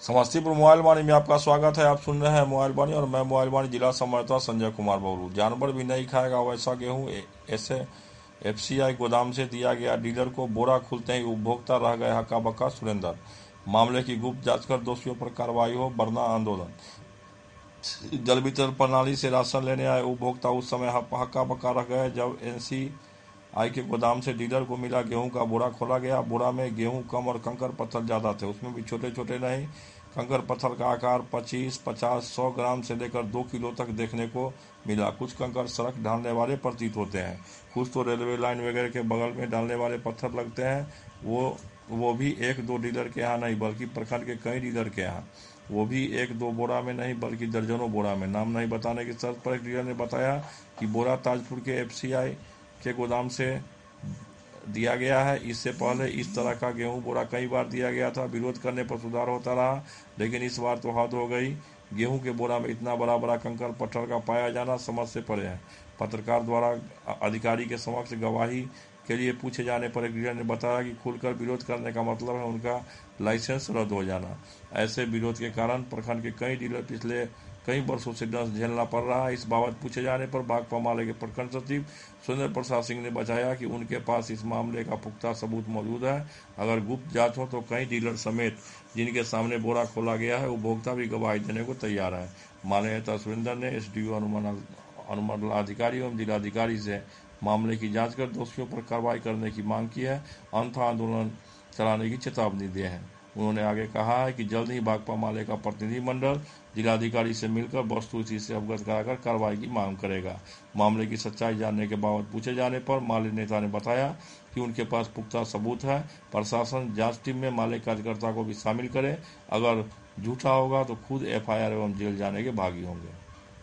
Samastipur mobile वाणी में आपका स्वागत है। आप सुन रहे हैं मोबाइल वाणी और मैं मोबाइल वाणी जिला संवाददाता संजय कुमार बबलू। जानवर भी नहीं खाएगा वैसा गेहूं ऐसे एफसीआई गोदाम से दिया गया डीलर को। बोरा खुलते ही उपभोक्ता रह गए हक्का बक्का। सुरेंद्र, मामले की गुप्त जांच कर दोषियों पर कार्रवाई हो वरना आंदोलन। जल वितरण प्रणाली से राशन लेने आए उपभोक्ता उस समय हक्का बक्का रह गए जब एनसीआई के गोदाम से डीलर को मिला गेहूं का बोरा। खोला गया, बोरा में गेहूं कम और कंकर पत्थर ज्यादा थे, उसमें भी छोटे छोटे नहीं। कंकर पत्थर का आकार 25, 50, 100 ग्राम से लेकर 2 किलो तक देखने को मिला। कुछ कंकर सड़क ढालने वाले प्रतीत होते हैं, कुछ तो रेलवे लाइन वगैरह के बगल में डालने वाले पत्थर लगते हैं। वो भी एक दो डीलर के यहाँ नहीं बल्कि प्रखंड के कई डीलर के यहाँ। वो भी एक दो बोरा में नहीं बल्कि दर्जनों बोरा में। नाम नहीं बताने की शर्त पर एक डीलर ने बताया कि बोरा ताजपुर के एफसीआई के गोदाम से दिया गया है। इससे पहले इस तरह का गेहूं बोरा कई बार दिया गया था। विरोध करने पर सुधार होता रहा, लेकिन इस बार तो हद हो गई। गेहूं के बोरा में इतना बड़ा बड़ा कंकर पत्थर का पाया जाना समझ से परे है। पत्रकार द्वारा अधिकारी के समक्ष गवाही के लिए पूछे जाने पर एक डीलर ने बताया कि खुलकर विरोध करने का मतलब है उनका लाइसेंस रद्द हो जाना। ऐसे विरोध के कारण प्रखंड के कई डीलर पिछले कई वर्षों से डंस झेलना पड़ रहा है। इस बाबत पूछे जाने पर भाकपा माले के प्रखंड सचिव सुरेंद्र प्रसाद सिंह ने बताया कि उनके पास इस मामले का पुख्ता सबूत मौजूद है। अगर गुप्त जांच हो तो कई डीलर समेत जिनके सामने बोरा खोला गया है उपभोक्ता भी गवाही देने को तैयार है। माले नेता सुरेंद्र ने एसडीओ अनुमंडलाधिकारी एवं जिलाधिकारी से मामले की जांच कर दोषियों पर कार्रवाई करने की मांग की है, अन्यथा आंदोलन चलाने की चेतावनी दी है। उन्होंने आगे कहा है कि जल्द ही भाकपा माले का प्रतिनिधिमंडल जिलाधिकारी से मिलकर वस्तुस्थिति से अवगत कराकर कार्रवाई की मांग करेगा। मामले की सच्चाई जानने के बाबत पूछे जाने पर माले नेता ने बताया कि उनके पास पुख्ता सबूत है। प्रशासन जांच टीम में माले कार्यकर्ता को भी शामिल करे। अगर झूठा होगा तो खुद एफआईआर एवं जेल जाने के भागी होंगे।